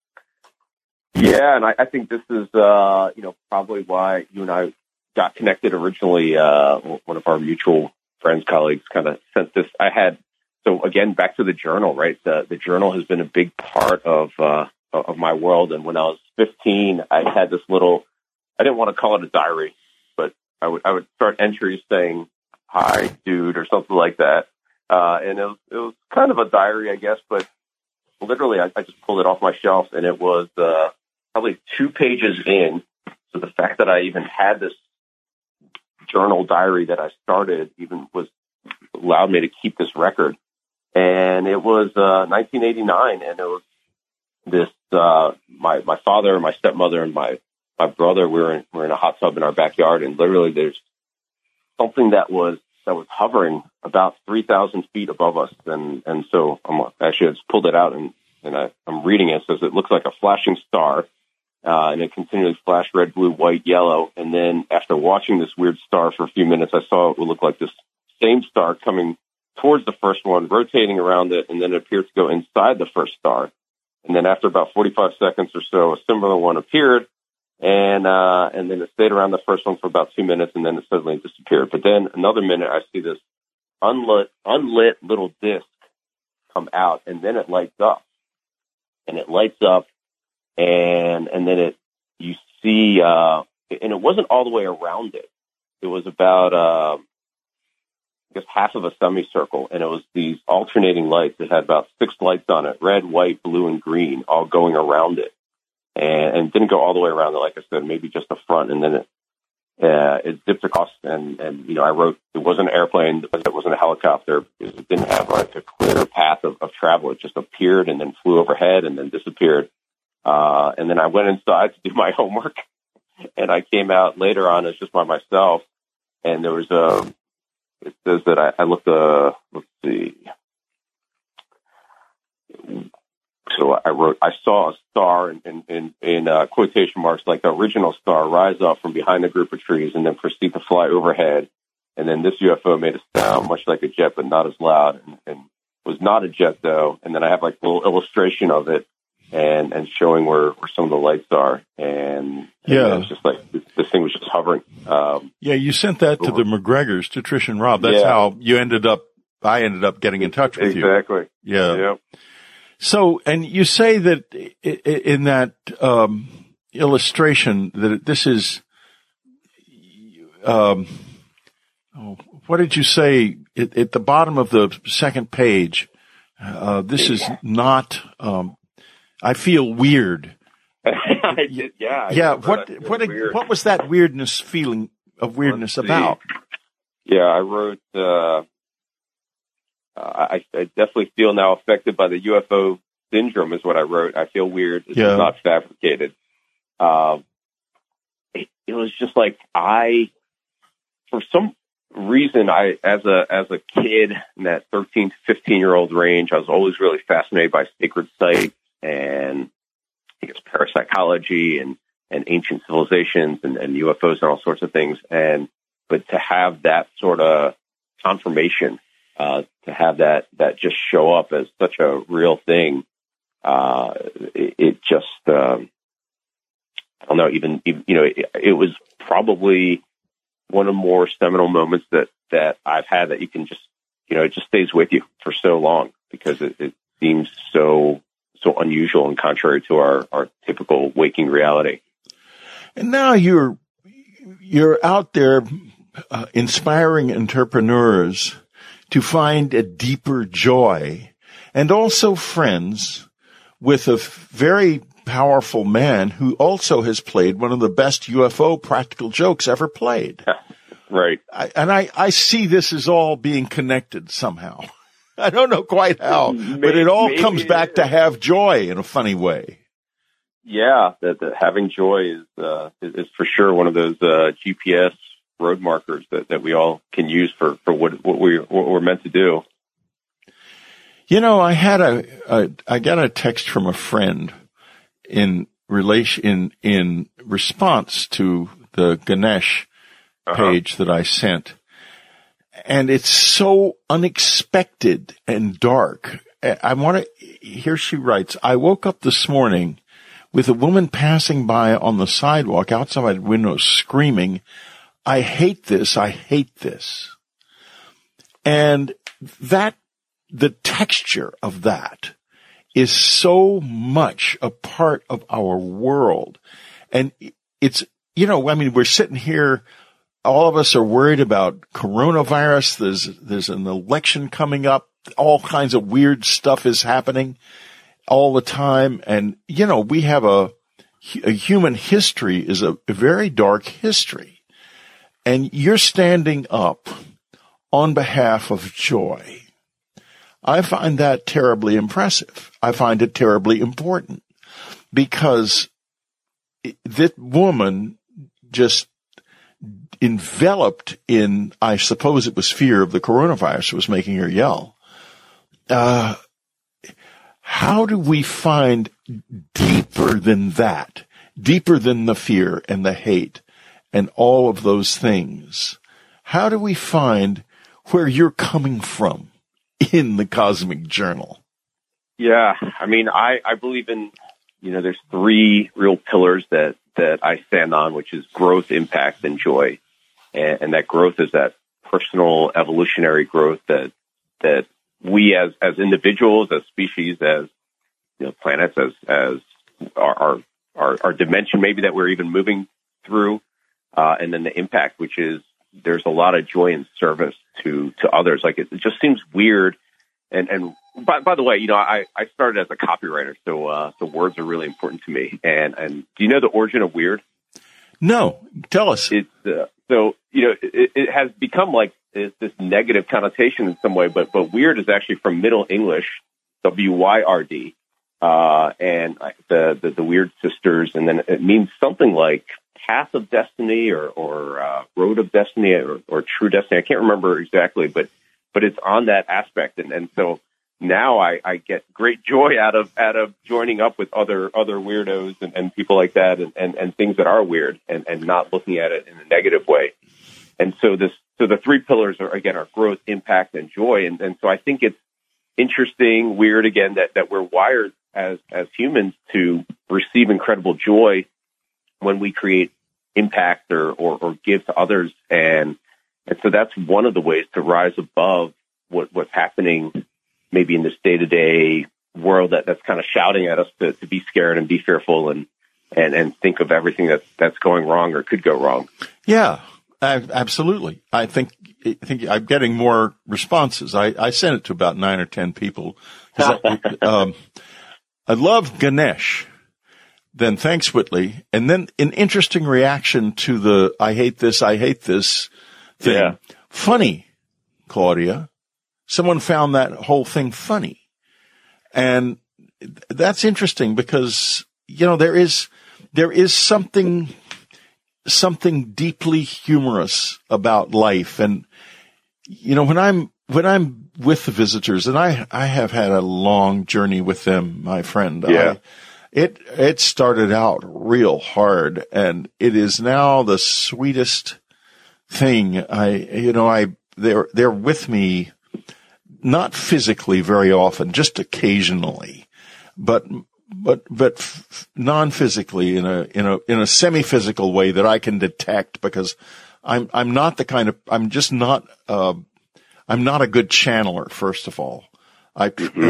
[SPEAKER 2] Yeah, and I think this is, probably why you and I got connected originally. One of our mutual friends, colleagues, kind of sent this. So again, back to the journal, right? The journal has been a big part of my world. And when I was 15, I had this little, I didn't want to call it a diary, but I would start entries saying, "Hi, dude," or something like that. And it was kind of a diary, I guess, but literally I just pulled it off my shelf, and it was probably 2 pages in. So the fact that I even had this journal diary that I started even allowed me to keep this record. And it was 1989, and it was this my father, my stepmother, and my brother. We're in a hot tub in our backyard, and literally there's something that was hovering about 3,000 feet above us. And so I just pulled it out and I'm reading it. It says it looks like a flashing star, and it continually flashed red, blue, white, yellow. And then after watching this weird star for a few minutes, I saw it would look like this same star coming towards the first one, rotating around it, and then it appeared to go inside the first star. And then after about 45 seconds or so, a similar one appeared, and then it stayed around the first one for about 2 minutes, and then it suddenly disappeared. But then another minute, I see this unlit little disc come out, and then it lights up, and then you see, and it wasn't all the way around it. It was about, I guess, half of a semicircle, and it was these alternating lights. It had about 6 lights on it, red, white, blue, and green, all going around it. And didn't go all the way around it, like I said, maybe just the front, and then it dipped across, and I wrote, it wasn't an airplane, it wasn't a helicopter, it didn't have like a clear path of travel. It just appeared and then flew overhead and then disappeared. And then I went inside to do my homework, and I came out later on as just by myself, and there was it says that I looked, let's see. So I wrote, I saw a star in quotation marks, like the original star, rise up from behind a group of trees and then proceed to fly overhead. And then this UFO made a sound much like a jet, but not as loud, and was not a jet though. And then I have like a little illustration of it and showing where some of the lights are. And it was just like, this thing was just hovering.
[SPEAKER 1] You sent that to the McGregors, to Trish and Rob. That's how I ended up getting in touch with you.
[SPEAKER 2] Exactly.
[SPEAKER 1] Yeah.
[SPEAKER 2] Yep.
[SPEAKER 1] So, and you say that in that illustration that this is, what did you say at the bottom of the second page? This is not I feel weird.
[SPEAKER 2] Yeah.
[SPEAKER 1] What was that feeling of weirdness about?
[SPEAKER 2] Yeah, I wrote, I definitely feel now affected by the UFO syndrome is what I wrote. I feel weird. It's not fabricated. It was just like for some reason, as a kid in that 13 to 15-year-old range, I was always really fascinated by sacred sites and I guess parapsychology and ancient civilizations and UFOs and all sorts of things. But to have that sort of confirmation, to have that just show up as such a real thing, it just, I don't know, even it was probably one of the more seminal moments that I've had that you can just, it just stays with you for so long because it seems so unusual and contrary to our typical waking reality.
[SPEAKER 1] And now you're out there inspiring entrepreneurs to find a deeper joy and also friends with a very powerful man who also has played one of the best UFO practical jokes ever played.
[SPEAKER 2] Right.
[SPEAKER 1] I see this as all being connected somehow. I don't know quite how, but it all comes back to have joy in a funny way.
[SPEAKER 2] Yeah, that having joy is for sure one of those GPS road markers that we all can use for what we're meant to do.
[SPEAKER 1] I got a text from a friend in response to the Ganesh page that I sent. And it's so unexpected and dark. Here she writes, I woke up this morning with a woman passing by on the sidewalk outside my window screaming, I hate this, I hate this. And the texture of that is so much a part of our world. And it's, we're sitting here, all of us are worried about coronavirus. There's an election coming up. All kinds of weird stuff is happening all the time. And, we have a human history is a very dark history. And you're standing up on behalf of joy. I find that terribly impressive. I find it terribly important because that woman just enveloped in, I suppose it was fear of the coronavirus was making her yell. How do we find deeper than that, deeper than the fear and the hate and all of those things? How do we find where you're coming from in the Cosmic Journal?
[SPEAKER 2] Yeah, I believe in, there's three real pillars that I stand on, which is growth, impact, and joy. And that growth is that personal evolutionary growth that we as individuals, as species, as planets, as our dimension maybe that we're even moving through, and then the impact, which is there's a lot of joy and service to others. Like it just seems weird. And by the way, I started as a copywriter, so words are really important to me. And do you know the origin of weird?
[SPEAKER 1] No, tell us.
[SPEAKER 2] It's it has become like this negative connotation in some way, but weird is actually from Middle English, WYRD, and the Weird Sisters, and then it means something like path of destiny or road of destiny or true destiny. I can't remember exactly, but it's on that aspect, and so now I get great joy out of joining up with other weirdos and people like that and things that are weird and not looking at it in a negative way. And so the three pillars are growth, impact, and joy. And so I think it's interesting, weird again, that we're wired as humans to receive incredible joy when we create impact or give to others. And so that's one of the ways to rise above what's happening maybe in this day-to-day world that's kind of shouting at us to be scared and be fearful and think of everything that's going wrong or could go wrong.
[SPEAKER 1] Yeah, absolutely. I think I'm getting more responses. I sent it to about 9 or 10 people. I love Ganesh. Then thanks, Whitley. And then an interesting reaction to the I hate this thing.
[SPEAKER 2] Yeah.
[SPEAKER 1] Funny, Claudia. Someone found that whole thing funny. And that's interesting because, there is something deeply humorous about life. And, when I'm with the visitors, and I have had a long journey with them, my friend.
[SPEAKER 2] Yeah.
[SPEAKER 1] It started out real hard, and it is now the sweetest thing. They're with me, not physically very often, just occasionally, but non-physically in a semi-physical way that I can detect, because I'm not a good channeler, first of all. I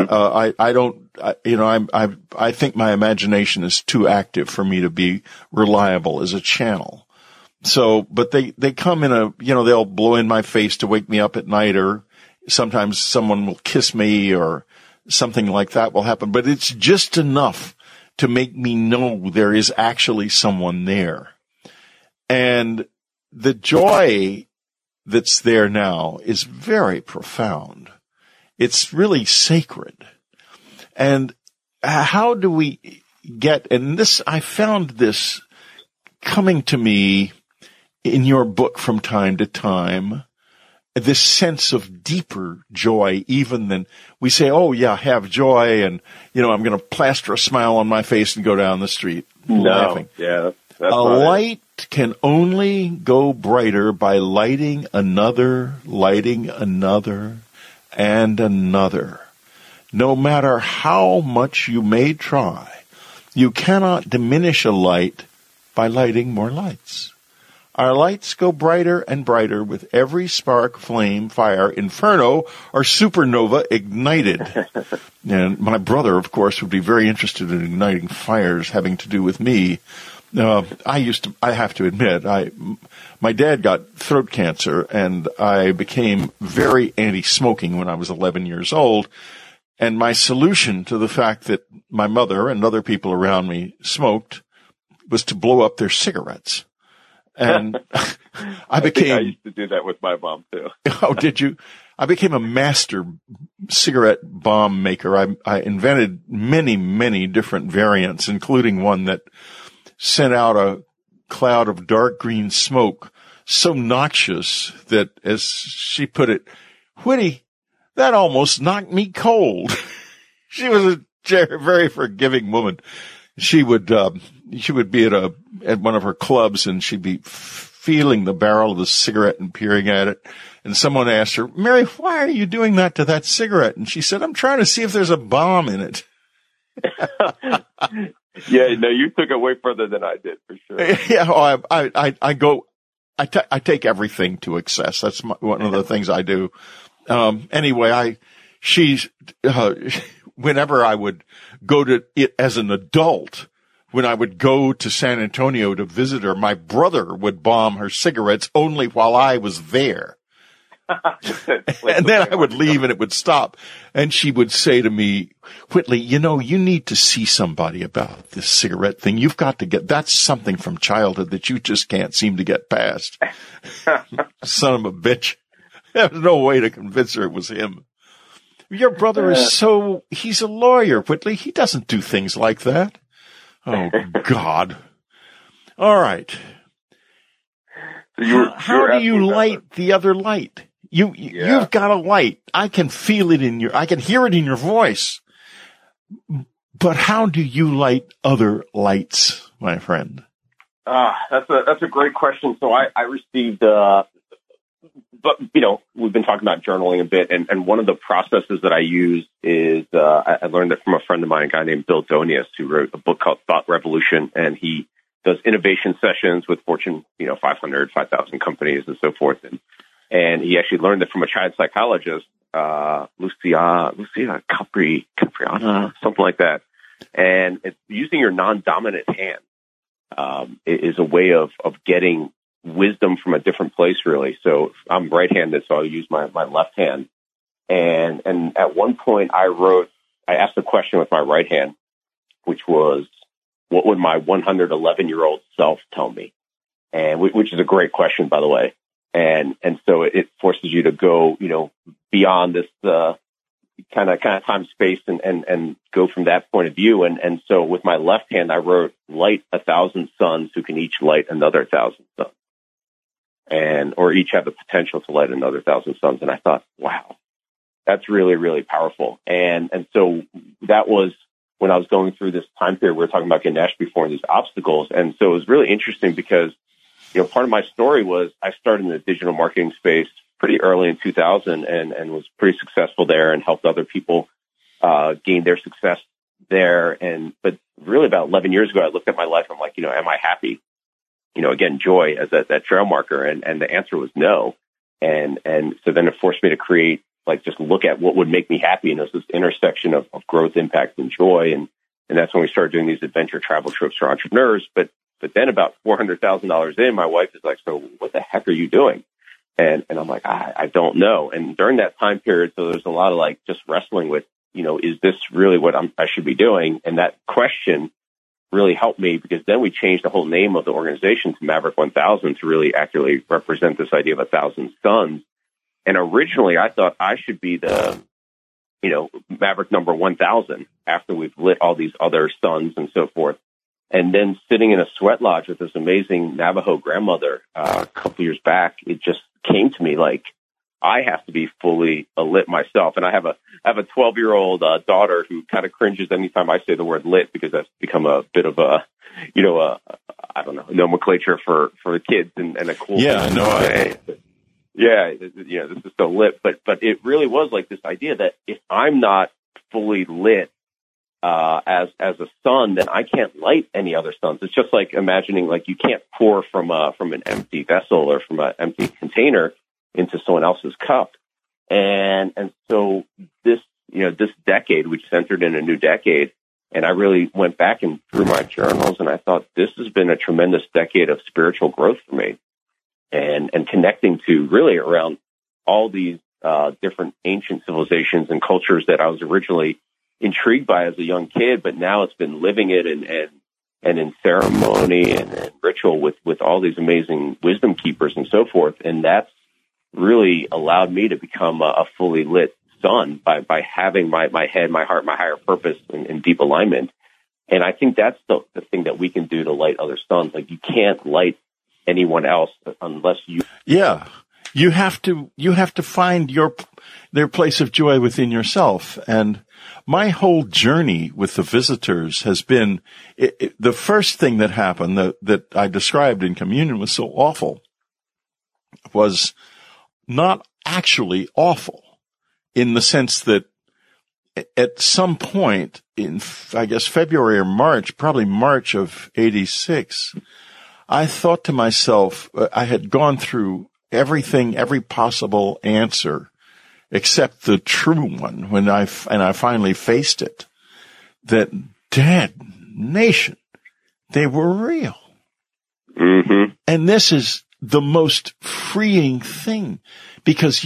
[SPEAKER 1] think my imagination is too active for me to be reliable as a channel. So, but they come in they'll blow in my face to wake me up at night, or sometimes someone will kiss me or something like that will happen. But it's just enough to make me know there is actually someone there. And the joy that's there now is very profound. It's really sacred. And how do we get, and this, I found this coming to me in your book from time to time, this sense of deeper joy, even than we say, oh yeah, have joy, and, I'm going to plaster a smile on my face and go down the street laughing.
[SPEAKER 2] Yeah. That's
[SPEAKER 1] a light can only go brighter by lighting another, and another. No matter how much you may try, you cannot diminish a light by lighting more lights. Our lights go brighter and brighter with every spark, flame, fire, inferno, or supernova ignited. And my brother, of course, would be very interested in igniting fires having to do with me. I have to admit, my dad got throat cancer, and I became very anti-smoking when I was 11 years old. And my solution to the fact that my mother and other people around me smoked was to blow up their cigarettes. And I
[SPEAKER 2] used to do that with my mom too.
[SPEAKER 1] Oh, did you? I became a master cigarette bomb maker. I invented many, many different variants, including one that sent out a cloud of dark green smoke so noxious that, as she put it, Whitty, that almost knocked me cold. She was a very forgiving woman. She would be at one of her clubs, and she'd be feeling the barrel of the cigarette and peering at it. And someone asked her, Mary, why are you doing that to that cigarette? And she said, I'm trying to see if there's a bomb in it.
[SPEAKER 2] Yeah, no, you took it way further than I did, for sure.
[SPEAKER 1] Yeah, I take everything to excess. That's one of the things I do. Anyway, whenever I would go to it as an adult, when I would go to San Antonio to visit her, my brother would bomb her cigarettes only while I was there. And then I would leave and it would stop. And she would say to me, Whitley, you need to see somebody about this cigarette thing. You've got to that's something from childhood that you just can't seem to get past. Son of a bitch. There was no way to convince her it was him. Your brother is he's a lawyer, Whitley. He doesn't do things like that. Oh, God. All right.
[SPEAKER 2] So
[SPEAKER 1] how do you light the other light? You've got a light. I can feel it I can hear it in your voice. But how do you light other lights, my friend?
[SPEAKER 2] That's a great question. So I received, but we've been talking about journaling a bit, and one of the processes that I use is, I learned it from a friend of mine, a guy named Bill Donius, who wrote a book called Thought Revolution, and he does innovation sessions with Fortune, 500, 5,000 companies and so forth. And he actually learned it from a child psychologist, Lucia Capriana, something like that. And it's using your non-dominant hand, is a way of getting wisdom from a different place, really. So I'm right-handed, so I'll use my left hand. And at one point I asked a question with my right hand, which was, what would my 111-year-old self tell me? And which is a great question, by the way. And so it forces you to go, beyond this, kind of time space and go from that point of view. And so with my left hand, I wrote, light 1,000 suns who can each light another 1,000 suns, or each have the potential to light another 1,000 suns. And I thought, wow, that's really, really powerful. And so that was when I was going through this time period. We were talking about Ganesh before and these obstacles. And so it was really interesting because, part of my story was I started in the digital marketing space pretty early in 2000 and was pretty successful there and helped other people gain their success there. But really about 11 years ago, I looked at my life. I'm like, am I happy? Again, joy as that trail marker. And the answer was no. And so then it forced me to create, just look at what would make me happy. And it was this intersection of growth, impact, and joy. And that's when we started doing these adventure travel trips for entrepreneurs. But then about $400,000 in, my wife is like, so what the heck are you doing? And I'm like, I don't know. And during that time period, so there's a lot of just wrestling with, is this really what I should be doing? And that question really helped me because then we changed the whole name of the organization to Maverick 1000 to really accurately represent this idea of 1,000 suns. And originally I thought I should be the, Maverick number 1000 after we've lit all these other suns and so forth. And then sitting in a sweat lodge with this amazing Navajo grandmother a couple years back, it just came to me I have to be fully lit myself. And I have a 12-year-old daughter who kind of cringes anytime I say the word lit because that's become a bit of a, I don't know, nomenclature for the kids and a cool
[SPEAKER 1] thing.
[SPEAKER 2] Yeah, this is so lit. But it really was this idea that if I'm not fully lit, as a sun, then I can't light any other suns. It's just like imagining you can't pour from an empty vessel or from an empty container into someone else's cup. And so this decade, we just entered in a new decade, and I really went back and through my journals, and I thought this has been a tremendous decade of spiritual growth for me, and connecting to really around all these different ancient civilizations and cultures that I was originally intrigued by as a young kid, but now it's been living it and in ceremony and ritual with all these amazing wisdom keepers and so forth. And that's really allowed me to become a fully lit sun by having my head, my heart, my higher purpose in deep alignment. And I think that's the thing that we can do to light other suns. You can't light anyone else unless you.
[SPEAKER 1] Yeah. You have to find their place of joy within yourself. And my whole journey with the visitors has been the first thing that happened that I described in communion was so awful was not actually awful in the sense that at some point in, I guess, February or March, probably March of 86, I thought to myself, I had gone through everything, every possible answer except the true one when I finally faced it, that dead nation, they were real.
[SPEAKER 2] Mm-hmm.
[SPEAKER 1] And this is the most freeing thing because,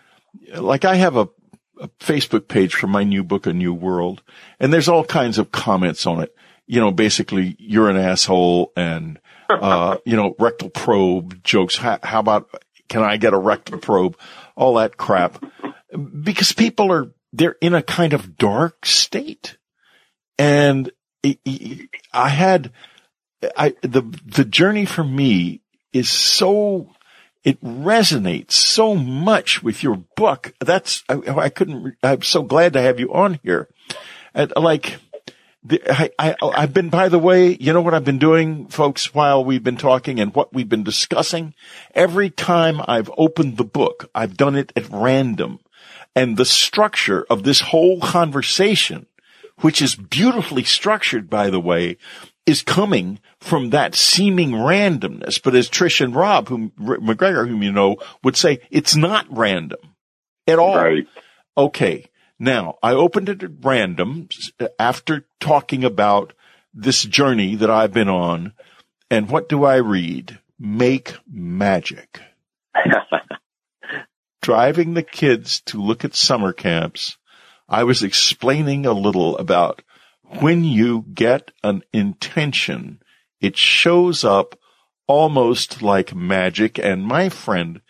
[SPEAKER 1] I have a Facebook page for my new book, A New World, and there's all kinds of comments on it. Basically, you're an asshole and, rectal probe jokes. How about, can I get a rectal probe? All that crap. Because people they're in a kind of dark state. And the journey for me is it resonates so much with your book. I'm so glad to have you on here. I've been, by the way, you know what I've been doing, folks, while we've been talking and what we've been discussing? Every time I've opened the book, I've done it at random. And the structure of this whole conversation, which is beautifully structured, by the way, is coming from that seeming randomness. But as Trish and Rob McGregor, whom you know, would say, it's not random at all.
[SPEAKER 2] Right.
[SPEAKER 1] Okay. Now, I opened it at random after talking about this journey that I've been on. And what do I read? Make magic. Driving the kids to look at summer camps, I was explaining a little about when you get an intention, it shows up almost like magic. And my friend,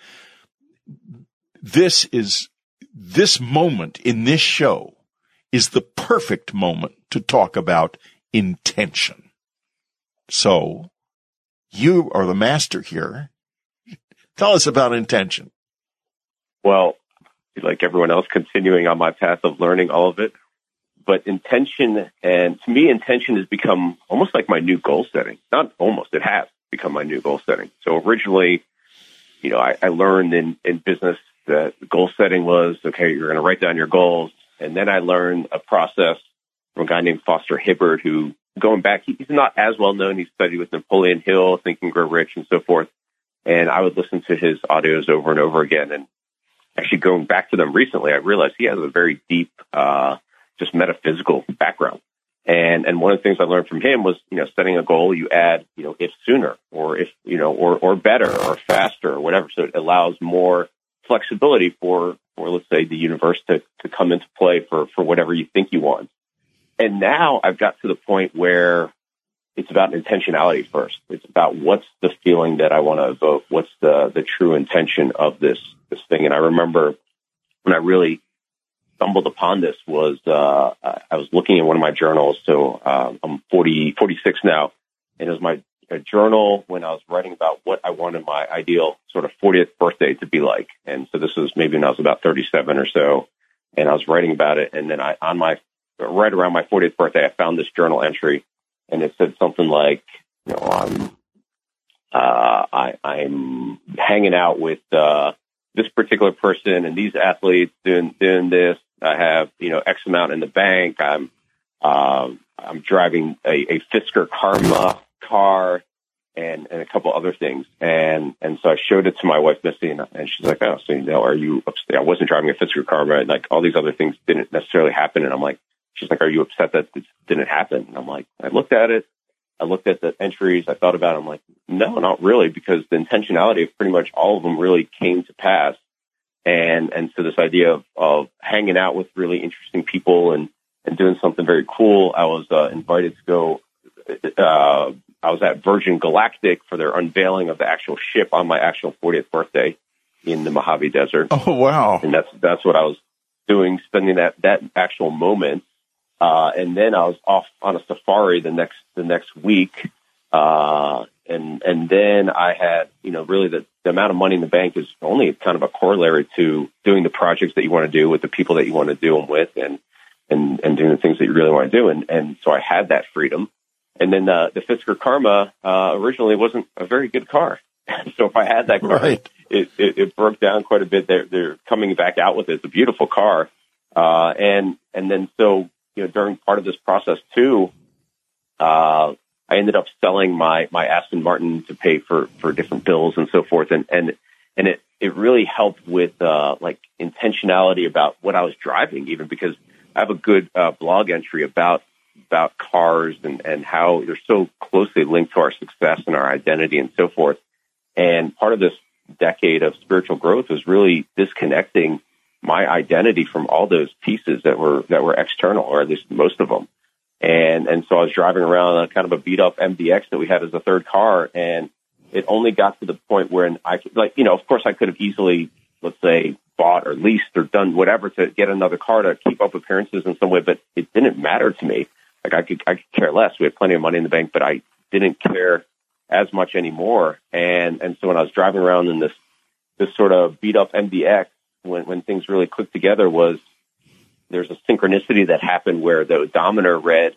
[SPEAKER 1] this moment in this show is the perfect moment to talk about intention. So you are the master here. Tell us about intention.
[SPEAKER 2] Well, like everyone else, continuing on my path of learning all of it. But intention, and to me, intention has become almost like my new goal setting. Not almost, it has become my new goal setting. So originally, I learned in business that goal setting was, okay, you're going to write down your goals. And then I learned a process from a guy named Foster Hibbert, who, going back, he's not as well known. He studied with Napoleon Hill, Think and Grow Rich, and so forth. And I would listen to his audios over and over again. And actually going back to them recently, I realized he has a very deep, just metaphysical background. And one of the things I learned from him was, setting a goal, you add, if sooner or if, or better or faster or whatever. So it allows more flexibility for let's say the universe to come into play for whatever you think you want. And now I've got to the point where it's about intentionality first. It's about what's the feeling that I want to evoke? What's the true intention of this thing? And I remember when I really stumbled upon this was, I was looking at one of my journals. So, I'm 46 now, and it was my journal when I was writing about what I wanted my ideal sort of 40th birthday to be like. And so this was maybe when I was about 37 or so, and I was writing about it. And then right around my 40th birthday, I found this journal entry, and it said something like, I'm hanging out with, this particular person and these athletes doing this. I have, X amount in the bank. I'm driving a Fisker Karma car and a couple other things. And so I showed it to my wife, Missy, and she's like, oh, so, are you upset? I wasn't driving a Fisker Karma, and like all these other things didn't necessarily happen. And I'm like, she's like, are you upset that this didn't happen? And I'm like, I looked at it. I looked at the entries. I thought about it. I'm like, no, not really, because the intentionality of pretty much all of them really came to pass. And so this idea of hanging out with really interesting people and doing something very cool. I was invited to go. I was at Virgin Galactic for their unveiling of the actual ship on my actual 40th birthday in the Mojave Desert.
[SPEAKER 1] Oh, wow. And
[SPEAKER 2] that's what I was doing, spending that actual moment. And then I was off on a safari the next week. And then I had, really the amount of money in the bank is only kind of a corollary to doing the projects that you want to do with the people that you want to do them with and doing the things that you really want to do. And so I had that freedom. And then, the Fisker Karma, originally wasn't a very good car. So if I had that car,
[SPEAKER 1] right,
[SPEAKER 2] it broke down quite a bit. They're coming back out with it. It's a beautiful car. And then so, during part of this process too, I ended up selling my Aston Martin to pay for different bills and so forth. And it really helped with, like intentionality about what I was driving, even because I have a good, blog entry about cars and how they're so closely linked to our success and our identity and so forth. And part of this decade of spiritual growth was really disconnecting my identity from all those pieces that were external, or at least most of them. And so I was driving around on kind of a beat up MDX that we had as a third car. And it only got to the point where I could, of course I could have easily, let's say, bought or leased or done whatever to get another car to keep up appearances in some way, but it didn't matter to me. Like I could care less. We had plenty of money in the bank, but I didn't care as much anymore. And so when I was driving around in this sort of beat up MDX, when things really clicked together there's a synchronicity that happened where the odometer read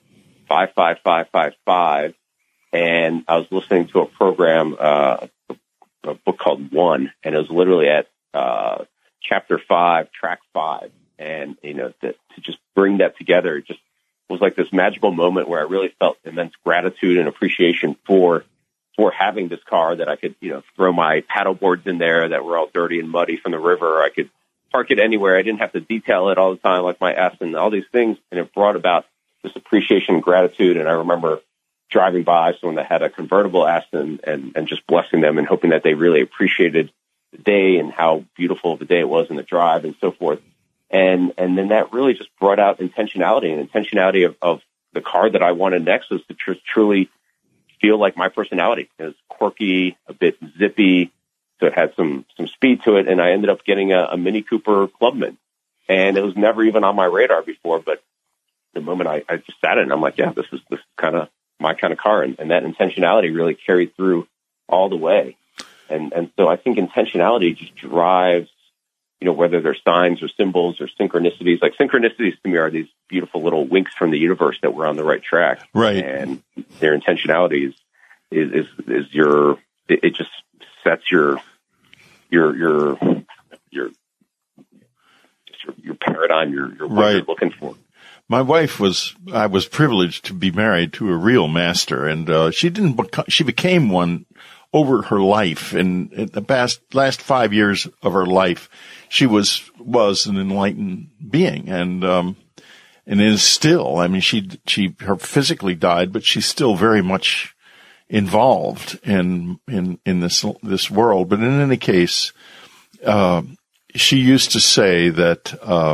[SPEAKER 2] 55555, and I was listening to a program, a book called One, and it was literally at chapter 5, track 5, and to just bring that together, it just was like this magical moment where I really felt immense gratitude and appreciation for having this car that I could throw my paddle boards in there that were all dirty and muddy from the river. I could park it anywhere. I didn't have to detail it all the time like my S and all these things. And it brought about this appreciation and gratitude. And I remember driving by someone that had a convertible Aston and just blessing them and hoping that they really appreciated the day and how beautiful the day it was in the drive and so forth. And then that really just brought out intentionality of the car that I wanted next was to truly feel like my personality. It was quirky, a bit zippy, so it had some speed to it, and I ended up getting a Mini Cooper Clubman. And it was never even on my radar before, but the moment I just sat in, I'm like, yeah, this is kind of my kind of car. And that intentionality really carried through all the way. And so I think intentionality just drives, whether they're signs or symbols or synchronicities. Like synchronicities to me are these beautiful little winks from the universe that we're on the right track.
[SPEAKER 1] Right.
[SPEAKER 2] And their intentionality is it just sets your paradigm, your what you're looking for.
[SPEAKER 1] My wife I was privileged to be married to a real master, and she became one over her life. And in the last 5 years of her life, she was an enlightened being, and is still. I mean, her physically died, but she's still very much involved in this world. But in any case, she used to say that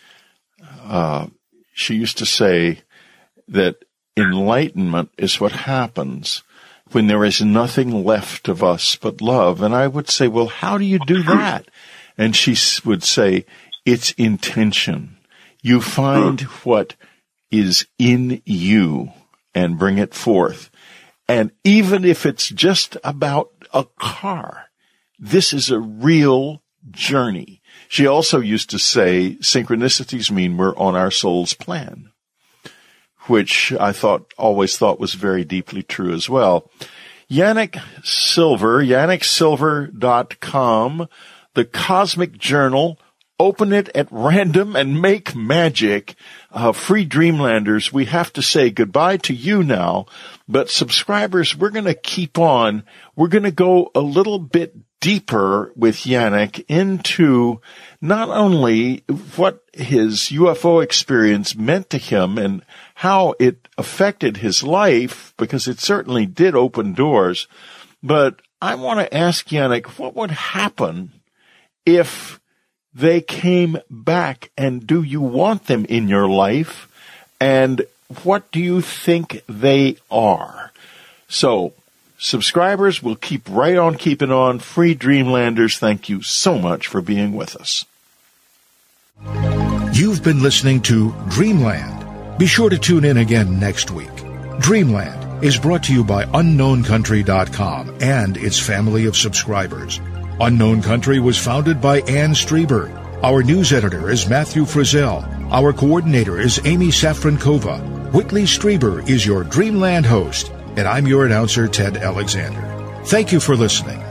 [SPEAKER 1] enlightenment is what happens when there is nothing left of us but love. And I would say, well, how do you do that? And she would say, it's intention. You find what is in you and bring it forth. And even if it's just about a car, this is a real journey. She also used to say synchronicities mean we're on our soul's plan, which I always thought was very deeply true as well. Yanik Silver, yaniksilver.com, the Cosmic Journal. Open it at random and make magic. Free Dreamlanders, we have to say goodbye to you now. But subscribers, we're going to keep on. We're going to go a little bit deeper with Yanik into not only what his UFO experience meant to him and how it affected his life, because it certainly did open doors, but I want to ask Yanik, what would happen if they came back, and do you want them in your life? And what do you think they are? So, subscribers will keep right on keeping on. Free Dreamlanders, thank you so much for being with us.
[SPEAKER 3] You've been listening to Dreamland. Be sure to tune in again next week. Dreamland is brought to you by UnknownCountry.com and its family of subscribers. Unknown Country was founded by Ann Strieber. Our news editor is Matthew Frizzell. Our coordinator is Amy Safrankova. Whitley Strieber is your Dreamland host, and I'm your announcer, Ted Alexander. Thank you for listening.